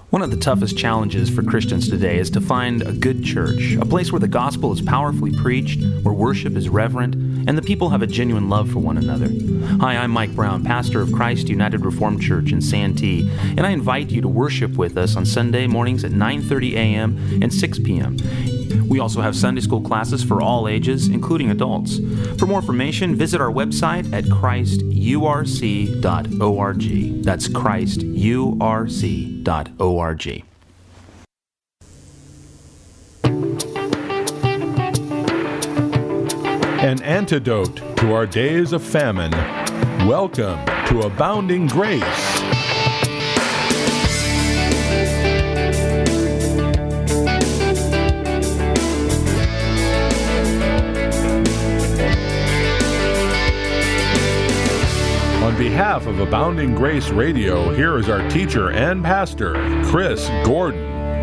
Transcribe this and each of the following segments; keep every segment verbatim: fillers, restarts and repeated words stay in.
One of the toughest challenges for Christians today is to find a good church, a place where the gospel is powerfully preached, where worship is reverent, and the people have a genuine love for one another. Hi, I'm Mike Brown, pastor of Christ United Reformed Church in Santee, and I invite you to worship with us on Sunday mornings at nine thirty a.m. and six p.m. We also have Sunday school classes for all ages, including adults. For more information, visit our website at christ u r c dot org. That's christ u r c dot org. An antidote to our days of famine. Welcome to Abounding Grace. On behalf of Abounding Grace Radio, here is our teacher and pastor, Chris Gordon.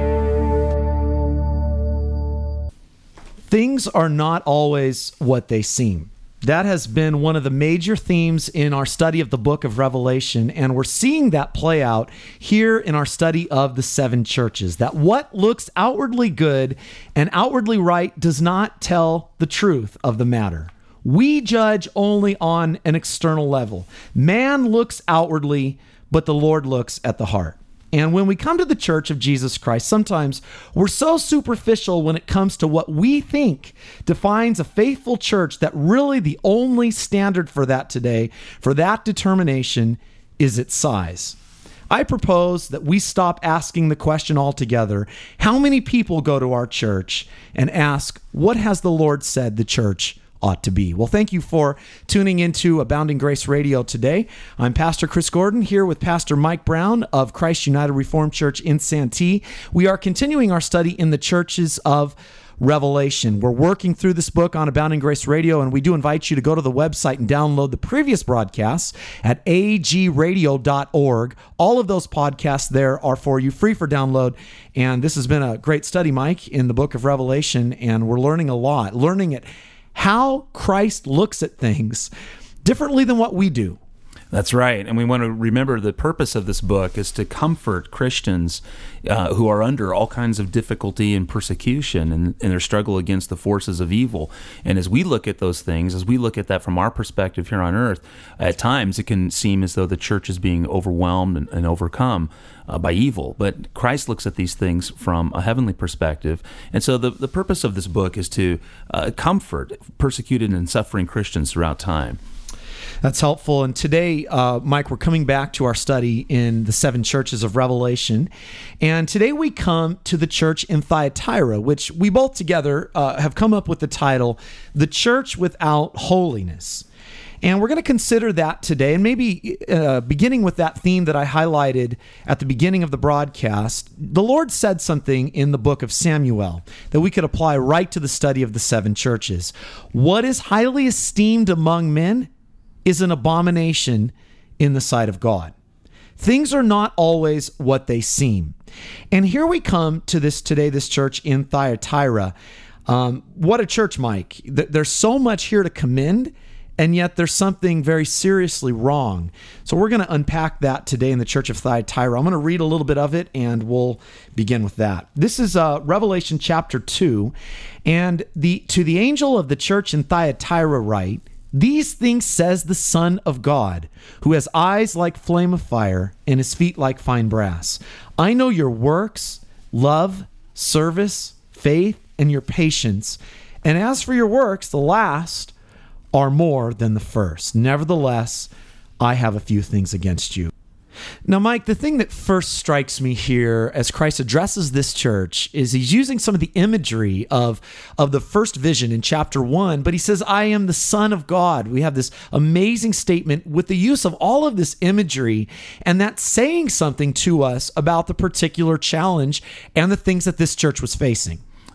Things are not always what they seem. That has been one of the major themes in our study of the book of Revelation, and we're seeing that play out here in our study of the seven churches, that what looks outwardly good and outwardly right does not tell the truth of the matter. We judge only on an external level. Man looks outwardly, but the Lord looks at the heart. And when we come to the Church of Jesus Christ, sometimes we're so superficial when it comes to what we think defines a faithful church that really the only standard for that today, for that determination, is its size. I propose that we stop asking the question altogether, how many people go to our church, and ask, what has the Lord said the church ought to be? Well, thank you for tuning into Abounding Grace Radio today. I'm Pastor Chris Gordon here with Pastor Mike Brown of Christ United Reformed Church in Santee. We are continuing our study in the churches of Revelation. We're working through this book on Abounding Grace Radio, and we do invite you to go to the website and download the previous broadcasts at a g radio dot org. All of those podcasts there are for you, free for download. And this has been a great study, Mike, in the book of Revelation, and we're learning a lot, learning it how Christ looks at things differently than what we do. That's right. And we want to remember the purpose of this book is to comfort Christians uh, who are under all kinds of difficulty and persecution in, in their struggle against the forces of evil. And as we look at those things, as we look at that from our perspective here on earth, at times it can seem as though the church is being overwhelmed and, and overcome uh, by evil. But Christ looks at these things from a heavenly perspective. And so the, the purpose of this book is to uh, comfort persecuted and suffering Christians throughout time. That's helpful. And today, uh, Mike, we're coming back to our study in the seven churches of Revelation. And today we come to the church in Thyatira, which we both together uh, have come up with the title, The Church Without Holiness. And we're going to consider that today, and maybe uh, beginning with that theme that I highlighted at the beginning of the broadcast. The Lord said something in the book of Samuel that we could apply right to the study of the seven churches. What is highly esteemed among men is an abomination in the sight of God. Things are not always what they seem. And here we come to this today, this church in Thyatira. Um, what a church, Mike. There's so much here to commend, and yet there's something very seriously wrong. So we're going to unpack that today in the church of Thyatira. I'm going to read a little bit of it, and we'll begin with that. This is uh, Revelation chapter two. And the to the angel of the church in Thyatira write, these things says the Son of God, who has eyes like flame of fire and his feet like fine brass. I know your works, love, service, faith, and your patience. And as for your works, the last are more than the first. Nevertheless, I have a few things against you. Now, Mike, the thing that first strikes me here as Christ addresses this church is he's using some of the imagery of, of the first vision in chapter one, but he says, I am the Son of God. We have this amazing statement with the use of all of this imagery, and that's saying something to us about the particular challenge and the things that this church was facing.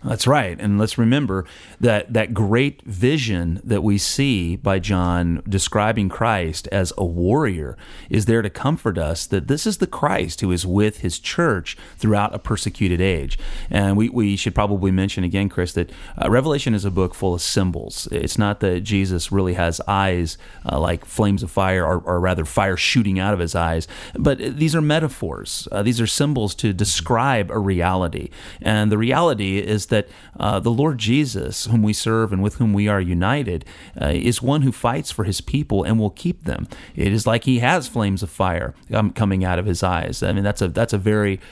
That's right. And let's remember that that great vision that we see by John describing Christ as a warrior is there to comfort us that this is the Christ who is with his church throughout a persecuted age. And we, we should probably mention again, Chris, that uh, Revelation is a book full of symbols. It's not that Jesus really has eyes uh, like flames of fire, or, or rather fire shooting out of his eyes, but these are metaphors. Uh, these are symbols to describe a reality. And the reality is that uh, the Lord Jesus, whom we serve and with whom we are united, uh, is one who fights for his people and will keep them. It is like he has flames of fire um, coming out of his eyes. I mean, that's a that's a very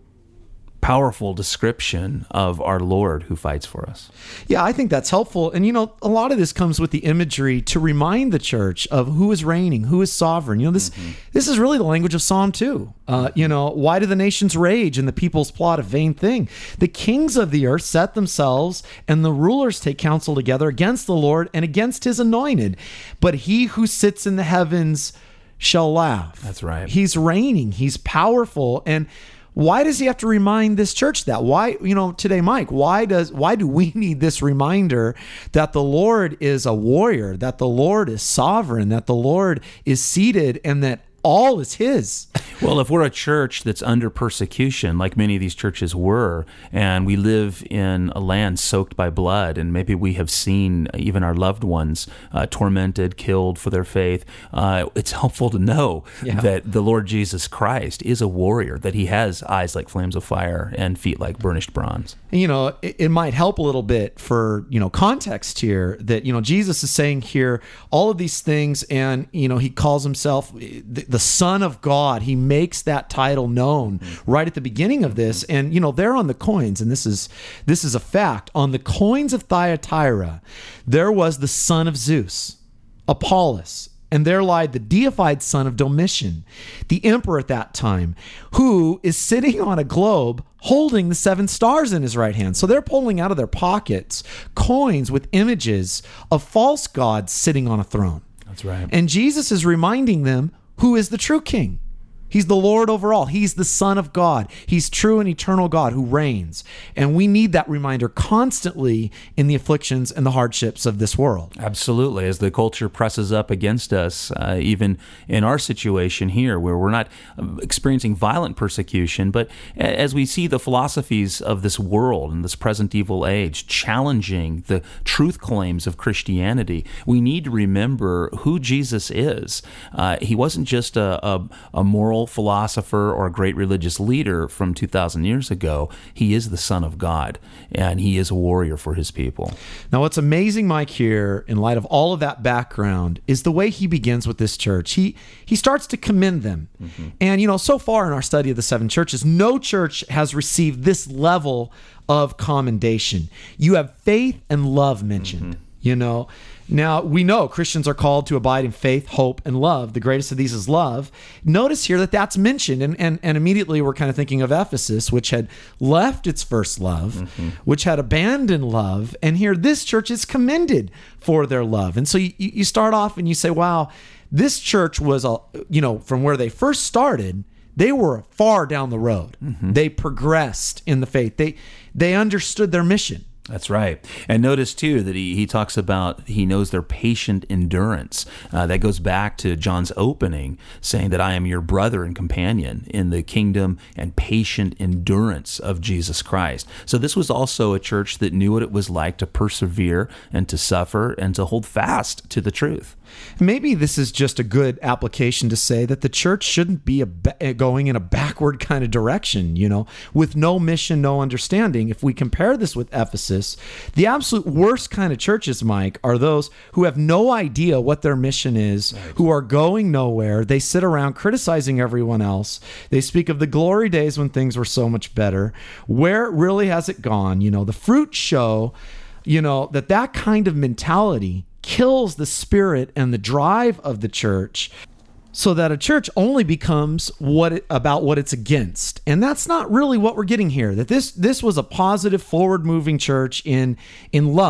powerful description of our Lord who fights for us. Yeah, I think that's helpful. And, you know, a lot of this comes with the imagery to remind the church of who is reigning, who is sovereign. You know, this mm-hmm. this is really the language of Psalm two. Uh, you know, why do the nations rage and the peoples plot a vain thing? The kings of the earth set themselves and the rulers take counsel together against the Lord and against his anointed. But he who sits in the heavens shall laugh. That's right. He's reigning. He's powerful. And why does he have to remind this church that? Why, you know, today, Mike, why does why do we need this reminder that the Lord is a warrior, that the Lord is sovereign, that the Lord is seated, and that all is his? Well, if we're a church that's under persecution, like many of these churches were, and we live in a land soaked by blood, and maybe we have seen even our loved ones uh, tormented, killed for their faith, uh, it's helpful to know yeah. that the Lord Jesus Christ is a warrior, that he has eyes like flames of fire and feet like burnished bronze. And, you know, it, it might help a little bit for, you know, context here that, you know, Jesus is saying here all of these things, and, you know, he calls himself the, the Son of God. He makes that title known mm-hmm. right at the beginning of this. And, you know, there on the coins, and this is this is a fact, on the coins of Thyatira, there was the son of Zeus, Apollos, and there lied the deified son of Domitian, the emperor at that time, who is sitting on a globe holding the seven stars in his right hand. So they're pulling out of their pockets coins with images of false gods sitting on a throne. That's right. And Jesus is reminding them who is the true king. He's the Lord over all. He's the Son of God. He's true and eternal God who reigns. And we need that reminder constantly in the afflictions and the hardships of this world. Absolutely. As the culture presses up against us, uh, even in our situation here, where we're not experiencing violent persecution, but as we see the philosophies of this world and this present evil age challenging the truth claims of Christianity, we need to remember who Jesus is. Uh, he wasn't just a, a, a moral philosopher or a great religious leader from two thousand years ago. He is the Son of God, and he is a warrior for his people. Now, what's amazing, Mike, here, in light of all of that background, is the way he begins with this church. He he starts to commend them. Mm-hmm. And, you know, so far in our study of the seven churches, no church has received this level of commendation. You have faith and love mentioned, mm-hmm. you know. Now, we know Christians are called to abide in faith, hope, and love. The greatest of these is love. Notice here that that's mentioned, and, and, and immediately we're kind of thinking of Ephesus, which had left its first love, mm-hmm. which had abandoned love, and here this church is commended for their love. And so you, you start off and you say, wow, this church was, a, you know, from where they first started, they were far down the road. Mm-hmm. They progressed in the faith. They they understood their mission. That's right. And notice, too, that he, he talks about he knows their patient endurance. Uh, that goes back to John's opening, saying that I am your brother and companion in the kingdom and patient endurance of Jesus Christ. So this was also a church that knew what it was like to persevere and to suffer and to hold fast to the truth. Maybe this is just a good application to say that the church shouldn't be a ba- going in a backward kind of direction, you know, with no mission, no understanding. If we compare this with Ephesus, the absolute worst kind of churches, Mike, are those who have no idea what their mission is, right. who are going nowhere. They sit around criticizing everyone else. They speak of the glory days when things were so much better. Where really has it gone? You know, the fruits show, you know, that that kind of mentality kills the spirit and the drive of the church, so that a church only becomes what it, about what it's against. And that's not really what we're getting here. That this this was a positive, forward-moving church in in love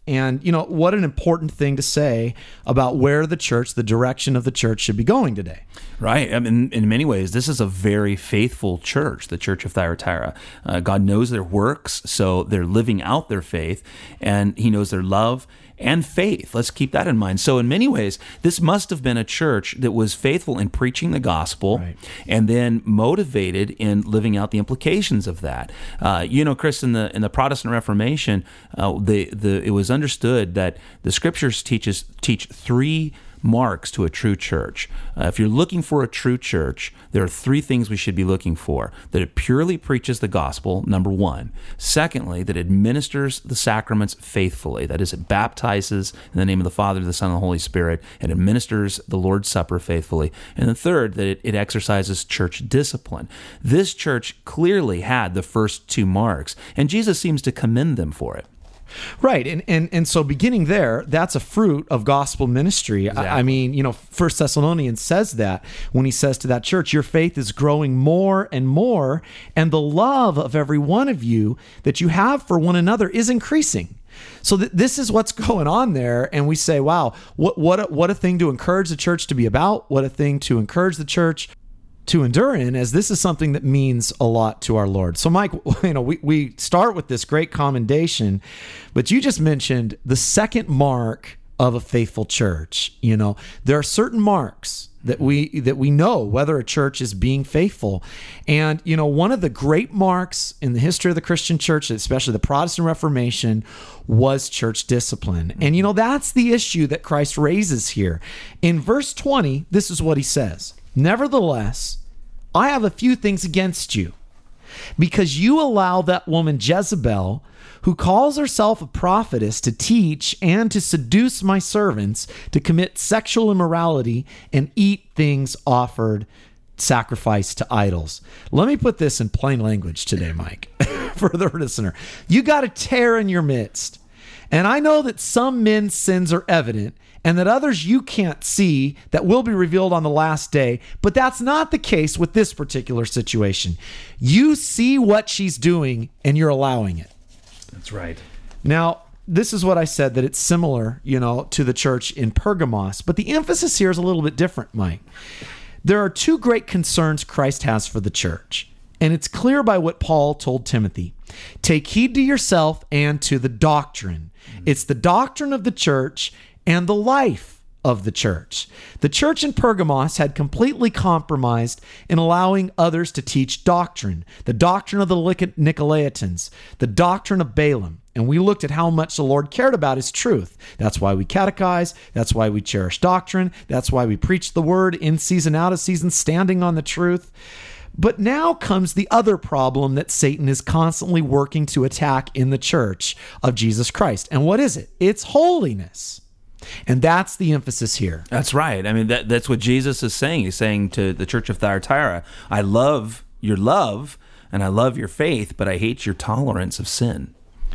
And, you know, what an important thing to say about where the church, the direction of the church should be going today. Right. I mean, in many ways, this is a very faithful church, the Church of Thyatira. Uh, God knows their works, so they're living out their faith, and he knows their love and faith. Let's keep that in mind. So in many ways, this must have been a church that was faithful in preaching the gospel, right, and then motivated in living out the implications of that. Uh, you know, Chris, in the in the Protestant Reformation, uh, the the it was understood that the Scriptures teaches teach three marks to a true church. Uh, if you're looking for a true church, there are three things we should be looking for. That it purely preaches the gospel, number one. Secondly, that it administers the sacraments faithfully. That is, it baptizes in the name of the Father, the Son, and the Holy Spirit, and administers the Lord's Supper faithfully. And the third, that it, it exercises church discipline. This church clearly had the first two marks, and Jesus seems to commend them for it. Right. And, and and so beginning there, that's a fruit of gospel ministry. Exactly. I, I mean, you know, First Thessalonians says that when he says to that church, your faith is growing more and more, and the love of every one of you that you have for one another is increasing. So th- this is what's going on there. And we say, wow, what what a, what a thing to encourage the church to be about, what a thing to encourage the church to endure in, as this is something that means a lot to our Lord. So Mike, you know, we, we start with this great commendation, but you just mentioned the second mark of a faithful church. You know, there are certain marks that we that we know whether a church is being faithful. And, you know, one of the great marks in the history of the Christian church, especially the Protestant Reformation, was church discipline. And, you know, that's the issue that Christ raises here. In verse twenty, this is what he says. Nevertheless, I have a few things against you, because you allow that woman Jezebel, who calls herself a prophetess, to teach and to seduce my servants to commit sexual immorality and eat things offered sacrificed to idols. Let me put this in plain language today, Mike, for the listener. You got a tear in your midst. And I know that some men's sins are evident, and that others you can't see, that will be revealed on the last day. But that's not the case with this particular situation. You see what she's doing, and you're allowing it. That's right. Now, this is what I said, that it's similar, you know, to the church in Pergamos. But the emphasis here is a little bit different, Mike. There are two great concerns Christ has for the church. And it's clear by what Paul told Timothy. Take heed to yourself and to the doctrine. Mm-hmm. It's the doctrine of the church and the life of the church. The church in Pergamos had completely compromised in allowing others to teach doctrine, the doctrine of the Nicolaitans, the doctrine of Balaam. And we looked at how much the Lord cared about his truth. That's why we catechize. That's why we cherish doctrine. That's why we preach the word in season, out of season, standing on the truth. But now comes the other problem that Satan is constantly working to attack in the church of Jesus Christ. And what is it? It's holiness. And that's the emphasis here. That's right. I mean, that, that's what Jesus is saying. He's saying to the church of Thyatira, I love your love and I love your faith, but I hate your tolerance of sin.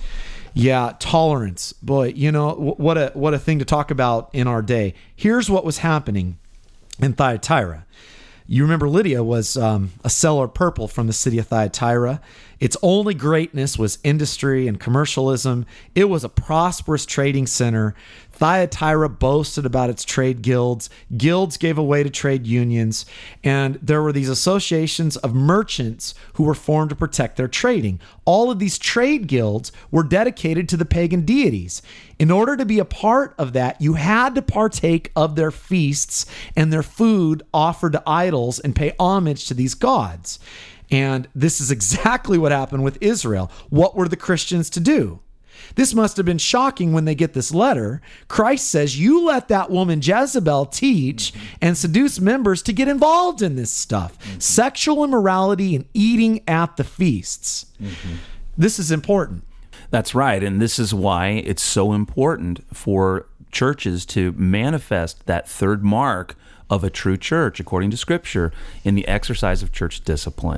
Yeah, tolerance. Boy, you know, what a what a thing to talk about in our day. Here's what was happening in Thyatira. You remember Lydia was um, a seller of purple from the city of Thyatira. Its only greatness was industry and commercialism. It was a prosperous trading center. Thyatira boasted about its trade guilds. Guilds gave away to trade unions. And there were these associations of merchants who were formed to protect their trading. All of these trade guilds were dedicated to the pagan deities. In order to be a part of that, you had to partake of their feasts and their food offered to idols and pay homage to these gods. And this is exactly what happened with Israel. What were the Christians to do? This must have been shocking when they get this letter. Christ says, you let that woman Jezebel teach and seduce members to get involved in this stuff. Mm-hmm. Sexual immorality and eating at the feasts. Mm-hmm. This is important. That's right. And this is why it's so important for churches to manifest that third mark of a true church, according to Scripture, in the exercise of church discipline.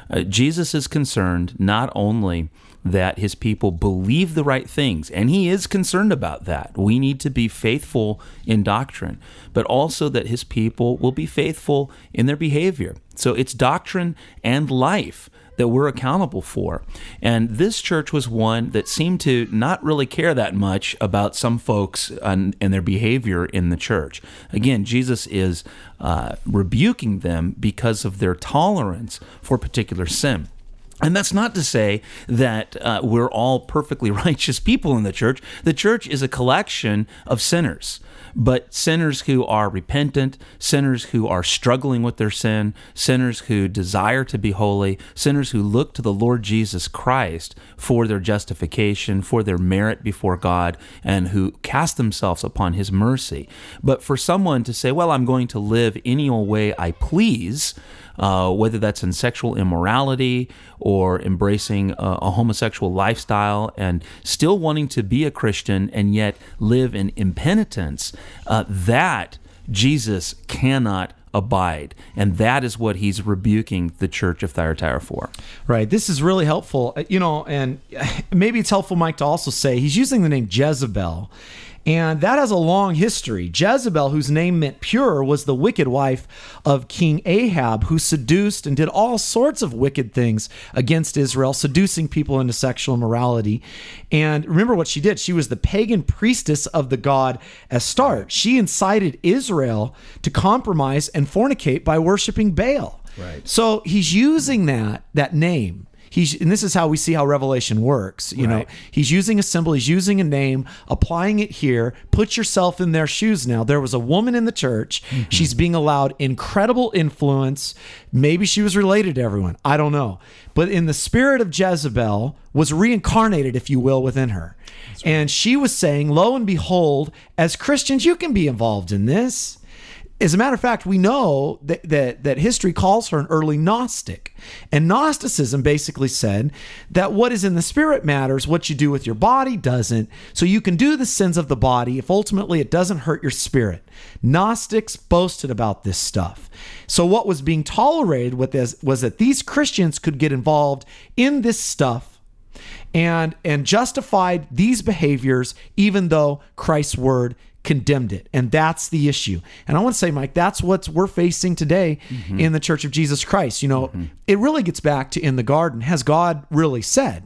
Uh, Jesus is concerned not only that his people believe the right things, and he is concerned about that. We need to be faithful in doctrine, but also that his people will be faithful in their behavior. So it's doctrine and life that we're accountable for. And this church was one that seemed to not really care that much about some folks and, and their behavior in the church. Again, Jesus is uh, rebuking them because of their tolerance for particular sin. And that's not to say that uh, we're all perfectly righteous people in the church. The church is a collection of sinners, but sinners who are repentant, sinners who are struggling with their sin, sinners who desire to be holy, sinners who look to the Lord Jesus Christ for their justification, for their merit before God, and who cast themselves upon his mercy. But for someone to say, well, I'm going to live any old way I please, Uh, whether that's in sexual immorality or embracing a, a homosexual lifestyle and still wanting to be a Christian and yet live in impenitence, uh, that Jesus cannot abide. And that is what he's rebuking the church of Thyatira for. Right. This is really helpful. You know, and maybe it's helpful, Mike, to also say he's using the name Jezebel. And that has a long history. Jezebel, whose name meant pure, was the wicked wife of King Ahab, who seduced and did all sorts of wicked things against Israel, seducing people into sexual immorality. And remember what she did. She was the pagan priestess of the god Astarte. She incited Israel to compromise and fornicate by worshiping Baal. Right. So he's using that, that name. He's, and this is how we see how Revelation works. You Right. know, he's using a symbol, he's using a name, applying it here. Put yourself in their shoes now. There was a woman in the church. Mm-hmm. She's being allowed incredible influence. Maybe she was related to everyone. I don't know. But in the spirit of Jezebel was reincarnated, if you will, within her. Right. And she was saying, lo and behold, as Christians, you can be involved in this. As a matter of fact, we know that, that that history calls her an early Gnostic. And Gnosticism basically said that what is in the spirit matters, what you do with your body doesn't. So you can do the sins of the body if ultimately it doesn't hurt your spirit. Gnostics boasted about this stuff. So what was being tolerated with this was that these Christians could get involved in this stuff and, and justified these behaviors even though Christ's word condemned it. And that's the issue. And I want to say, Mike, that's what we're facing today mm-hmm. in the Church of Jesus Christ. You know, mm-hmm. it really gets back to in the garden. Has God really said?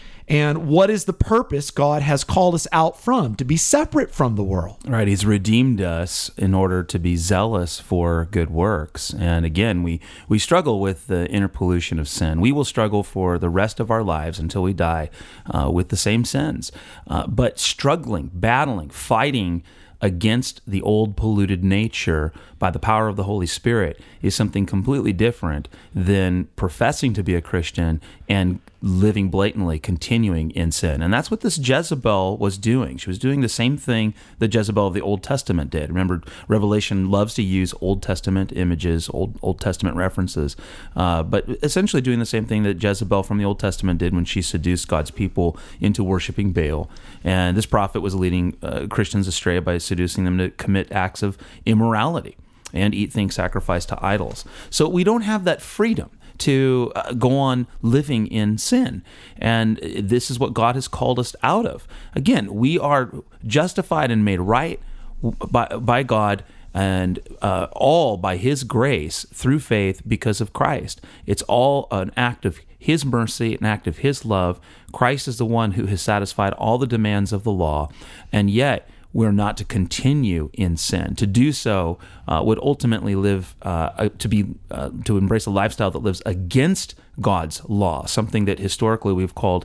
And what is the purpose God has called us out from? To be separate from the world. Right. He's redeemed us in order to be zealous for good works. And again, we, we struggle with the inner pollution of sin. We will struggle for the rest of our lives until we die uh, with the same sins. Uh, but struggling, battling, fighting against the old polluted nature by the power of the Holy Spirit is something completely different than professing to be a Christian and living blatantly, continuing in sin. And that's what this Jezebel was doing. She was doing the same thing that Jezebel of the Old Testament did. Remember, Revelation loves to use Old Testament images, Old Old Testament references, uh, but essentially doing the same thing that Jezebel from the Old Testament did when she seduced God's people into worshiping Baal. And this prophet was leading uh, Christians astray by seducing them to commit acts of immorality and eat things sacrificed to idols. So we don't have that freedom to uh, go on living in sin. And this is what God has called us out of. Again, we are justified and made right by, by God, and uh, all by his grace through faith because of Christ. It's all an act of his mercy, an act of his love. Christ is the one who has satisfied all the demands of the law, and yet we're not to continue in sin. To do so uh, would ultimately live uh, to be uh, to embrace a lifestyle that lives against God's law, something that historically we've called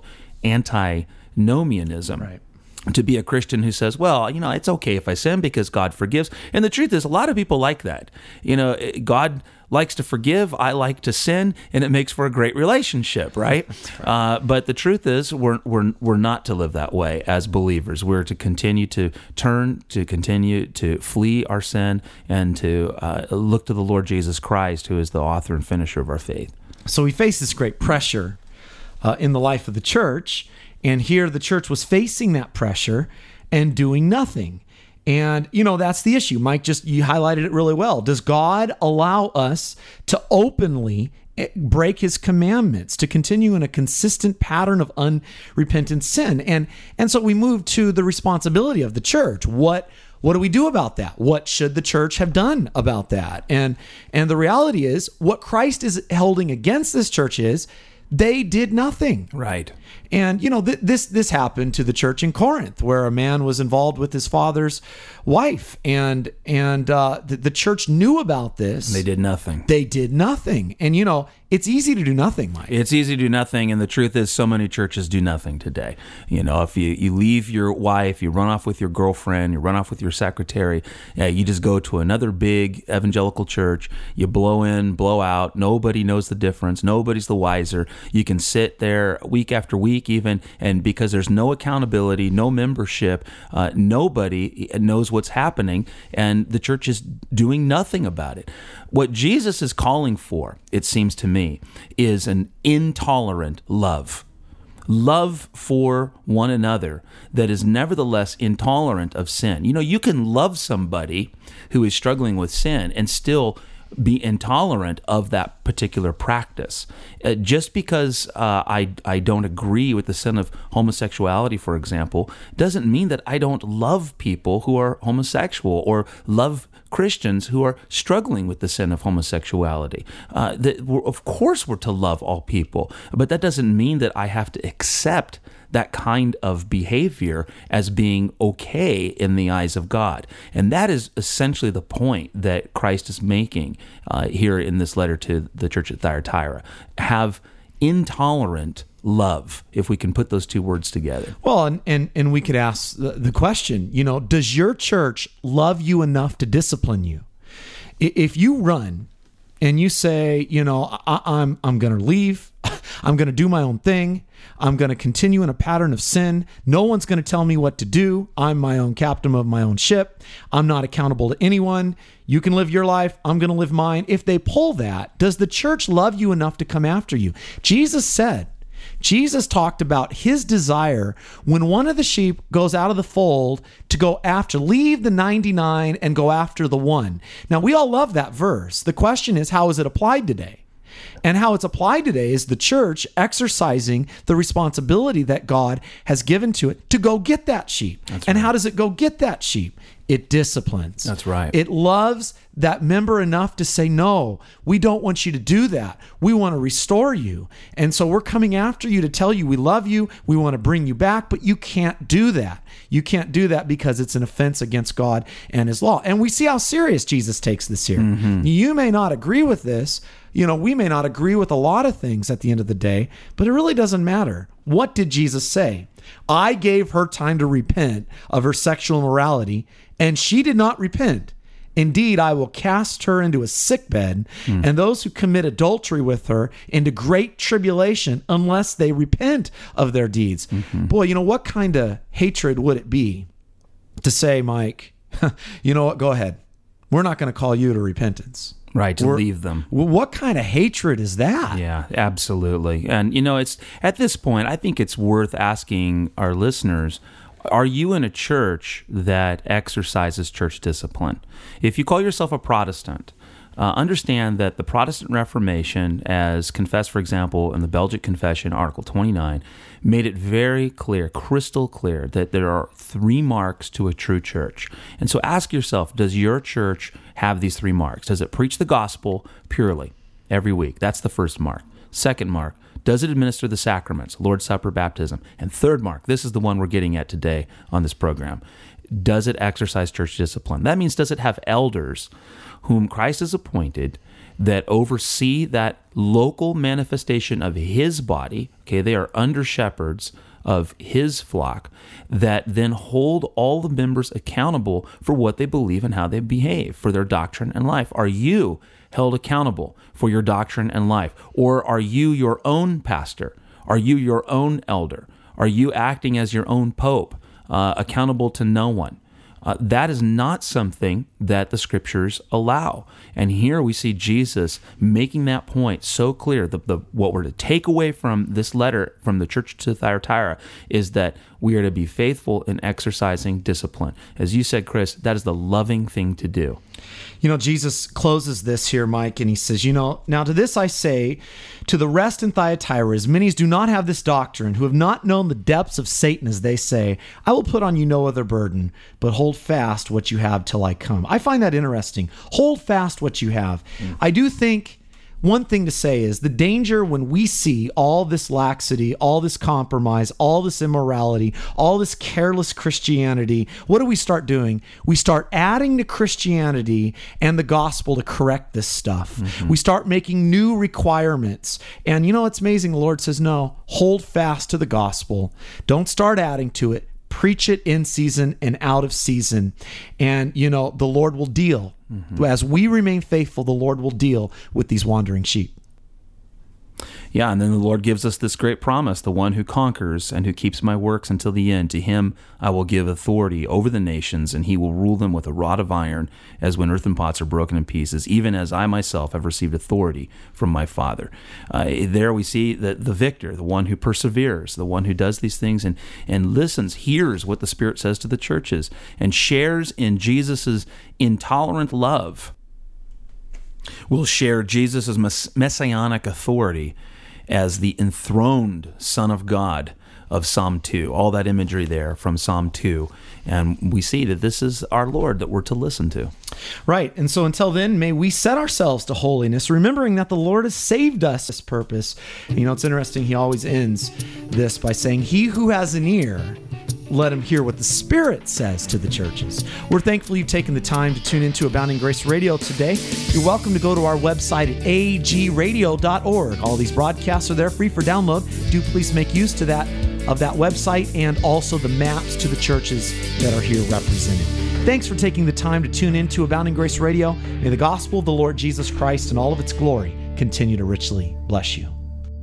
antinomianism. Right. To be a Christian who says, well, you know, it's okay if I sin because God forgives. And the truth is, a lot of people like that. You know, God likes to forgive, I like to sin, and it makes for a great relationship, right? right. Uh, but the truth is, we're, we're, we're not to live that way as believers. We're to continue to turn, to continue to flee our sin, and to uh, look to the Lord Jesus Christ, who is the author and finisher of our faith. So we face this great pressure uh, in the life of the church. And here the church was facing that pressure and doing nothing. And, you know, that's the issue. Mike, just you highlighted it really well. Does God allow us to openly break his commandments, to continue in a consistent pattern of unrepentant sin. And and so we move to the responsibility of the church. What what do we do about that? What should the church have done about that? And and the reality is, what Christ is holding against this church is they did nothing. Right. And, you know, th- this this happened to the church in Corinth, where a man was involved with his father's wife. And and uh, the, the church knew about this. They did nothing. They did nothing. And, you know, it's easy to do nothing, Mike. It's easy to do nothing. And the truth is, so many churches do nothing today. You know, if you, you leave your wife, you run off with your girlfriend, you run off with your secretary, uh, you just go to another big evangelical church, you blow in, blow out. Nobody knows the difference. Nobody's the wiser. You can sit there week after week even, and because there's no accountability, no membership, uh, nobody knows what's happening, and the church is doing nothing about it. What Jesus is calling for, it seems to me, is an intolerant love. Love for one another that is nevertheless intolerant of sin. You know, you can love somebody who is struggling with sin and still be intolerant of that particular practice. Uh, just because uh, I I don't agree with the sin of homosexuality, for example, doesn't mean that I don't love people who are homosexual or love Christians who are struggling with the sin of homosexuality. Uh, that we're, of course we're to love all people, but that doesn't mean that I have to accept that kind of behavior as being okay in the eyes of God. And that is essentially the point that Christ is making uh, here in this letter to the church at Thyatira. Have intolerant love, if we can put those two words together. Well, and and, and we could ask the, the question, you know, does your church love you enough to discipline you? If you run and you say, you know, I, I'm I'm going to leave, I'm going to do my own thing, I'm going to continue in a pattern of sin, no one's going to tell me what to do, I'm my own captain of my own ship, I'm not accountable to anyone, you can live your life, I'm going to live mine. If they pull that, does the church love you enough to come after you? Jesus said, Jesus talked about his desire when one of the sheep goes out of the fold to go after, leave the ninety-nine and go after the one. Now, we all love that verse. The question is, how is it applied today? And how it's applied today is the church exercising the responsibility that God has given to it to go get that sheep. That's and right. how does it go get that sheep? It disciplines. That's right. It loves that member enough to say, no, we don't want you to do that. We want to restore you. And so we're coming after you to tell you we love you. We want to bring you back, but you can't do that. You can't do that because it's an offense against God and his law. And we see how serious Jesus takes this here. Mm-hmm. You may not agree with this. You know, we may not agree with a lot of things at the end of the day, but it really doesn't matter. What did Jesus say? I gave her time to repent of her sexual immorality, and she did not repent. Indeed, I will cast her into a sickbed, mm. and those who commit adultery with her into great tribulation, unless they repent of their deeds. Mm-hmm. Boy, you know, what kind of hatred would it be to say, Mike, you know what, go ahead. We're not going to call you to repentance. Right, to We're, leave them. What kind of hatred is that? Yeah, absolutely. And, you know, it's at this point, I think it's worth asking our listeners, are you in a church that exercises church discipline? If you call yourself a Protestant, uh, understand that the Protestant Reformation, as confessed, for example, in the Belgic Confession, Article twenty-nine, made it very clear, crystal clear, that there are three marks to a true church. And so ask yourself, does your church have these three marks? Does it preach the gospel purely every week? That's the first mark. Second mark, does it administer the sacraments, Lord's Supper, baptism? And third mark, this is the one we're getting at today on this program, does it exercise church discipline? That means, does it have elders whom Christ has appointed that oversee that local manifestation of his body? Okay, they are under shepherds of his flock that then hold all the members accountable for what they believe and how they behave, for their doctrine and life. Are you held accountable for your doctrine and life? Or are you your own pastor? Are you your own elder? Are you acting as your own pope, uh, accountable to no one? Uh, that is not something that the scriptures allow. And here we see Jesus making that point so clear. The, the, what we're to take away from this letter from the church to Thyatira is that we are to be faithful in exercising discipline. As you said, Chris, that is the loving thing to do. You know, Jesus closes this here, Mike, and he says, you know, now to this I say, to the rest in Thyatira, as many as do not have this doctrine, who have not known the depths of Satan, as they say, I will put on you no other burden, but hold fast what you have till I come. I find that interesting. Hold fast what you have. Mm. I do think one thing to say is the danger when we see all this laxity, all this compromise, all this immorality, all this careless Christianity, what do we start doing? We start adding to Christianity and the gospel to correct this stuff. Mm-hmm. We start making new requirements. And you know, it's amazing. The Lord says, no, hold fast to the gospel. Don't start adding to it. Preach it in season and out of season. And, you know, the Lord will deal. Mm-hmm. As we remain faithful, the Lord will deal with these wandering sheep. Yeah, and then the Lord gives us this great promise, the one who conquers and who keeps my works until the end, to him I will give authority over the nations, and he will rule them with a rod of iron, as when earthen pots are broken in pieces, even as I myself have received authority from my Father. Uh, there we see the, the victor, the one who perseveres, the one who does these things and, and listens, hears what the Spirit says to the churches, and shares in Jesus' intolerant love, will share Jesus' mess- messianic authority as the enthroned Son of God of Psalm two. All that imagery there from Psalm two. And we see that this is our Lord that we're to listen to. Right. And so until then, may we set ourselves to holiness, remembering that the Lord has saved us for this purpose. You know, it's interesting. He always ends this by saying, he who has an ear, let him hear what the Spirit says to the churches. We're thankful you've taken the time to tune into Abounding Grace Radio today. You're welcome to go to our website at a g radio dot org. All these broadcasts are there free for download. Do please make use to that of that website and also the maps to the churches that are here represented. Thanks for taking the time to tune into Abounding Grace Radio. May the gospel of the Lord Jesus Christ and all of its glory continue to richly bless you.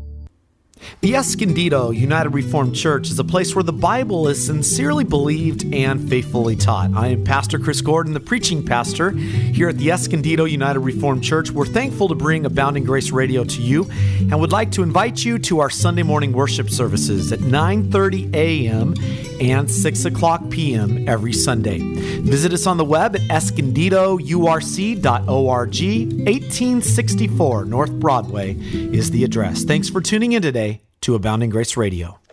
The Escondido United Reformed Church is a place where the Bible is sincerely believed and faithfully taught. I am Pastor Chris Gordon, the preaching pastor here at the Escondido United Reformed Church. We're thankful to bring Abounding Grace Radio to you and would like to invite you to our Sunday morning worship services at nine thirty a.m. and six o'clock p.m. every Sunday. Visit us on the web at escondido u r c dot org. eighteen sixty-four North Broadway is the address. Thanks for tuning in today to Abounding Grace Radio.